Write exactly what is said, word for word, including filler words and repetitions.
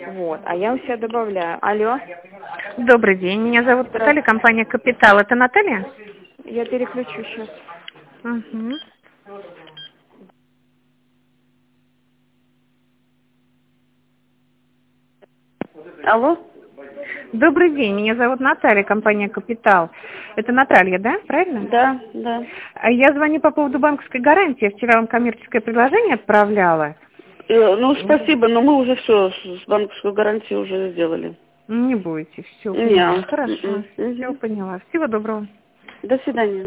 Вот, а я у себя добавляю. Алло. Добрый день, меня зовут Наталья, компания «Капитал». Это Наталья? Я переключу сейчас. Угу. Алло? Добрый день, меня зовут Наталья, компания «Капитал». Это Наталья, да? Правильно? Да, да. А я звоню по поводу банковской гарантии. Я вчера вам коммерческое предложение отправляла. Э, ну, спасибо, но мы уже все с банковской гарантией уже сделали. Не будете, все Не. поняла. Хорошо, Мгм. все поняла. Всего доброго. До свидания.